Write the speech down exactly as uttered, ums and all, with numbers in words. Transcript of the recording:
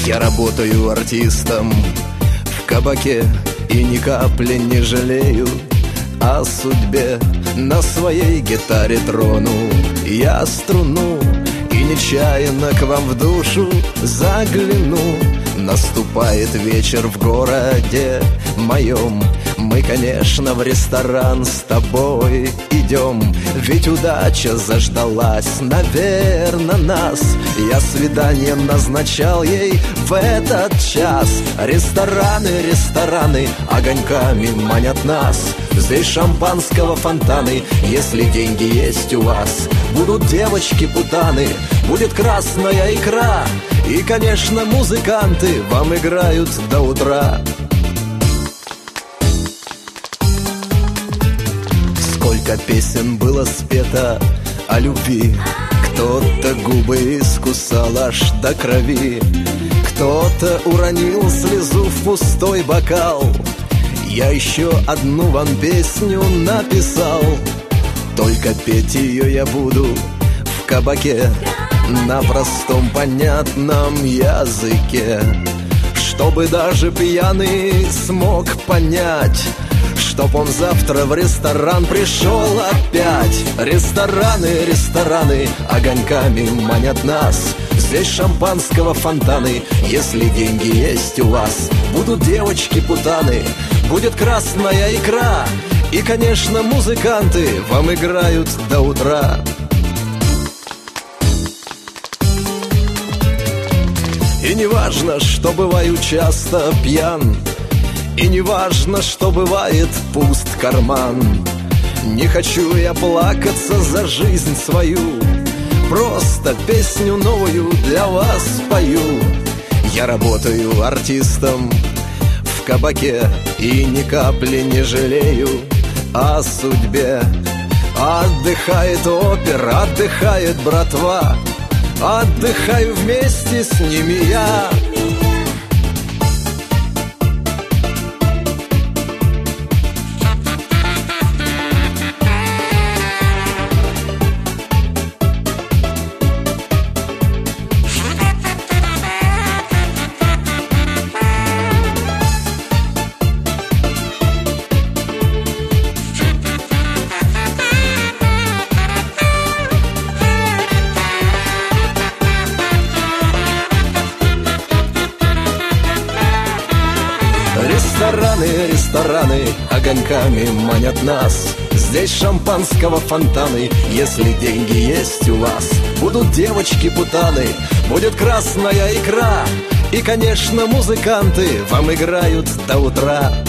Я работаю артистом в кабаке и ни капли не жалею о судьбе. На своей гитаре трону я струну и нечаянно к вам в душу загляну. Наступает вечер в городе моем. Мы, конечно, в ресторан с тобой идем, ведь удача заждалась, наверно, нас. Я свидание назначал ей в этот час. Рестораны, рестораны огоньками манят нас. Здесь шампанского фонтаны, если деньги есть у вас. Будут девочки-путаны, будет красная икра. И, конечно, музыканты вам играют до утра. Сколько песен было спето о любви. Кто-то губы искусал аж до крови, кто-то уронил слезу в пустой бокал. Я еще одну вам песню написал, только петь ее я буду в кабаке на простом понятном языке, чтобы даже пьяный смог понять, чтоб он завтра в ресторан пришел опять. Рестораны, рестораны огоньками манят нас. Здесь шампанского фонтаны, если деньги есть у вас. Будут девочки-путаны, будет красная икра. И, конечно, музыканты вам играют до утра. И не важно, что бываю часто пьян, и не важно, что бывает пуст карман. Не хочу я плакаться за жизнь свою, просто песню новую для вас пою. Я работаю артистом в кабаке и ни капли не жалею о судьбе. Отдыхает опера, отдыхает братва, отдыхаю вместе с ними я. Рестораны, рестораны огоньками манят нас. Здесь шампанского фонтаны, если деньги есть у вас. Будут девочки-путаны, будет красная икра. И, конечно, музыканты вам играют до утра.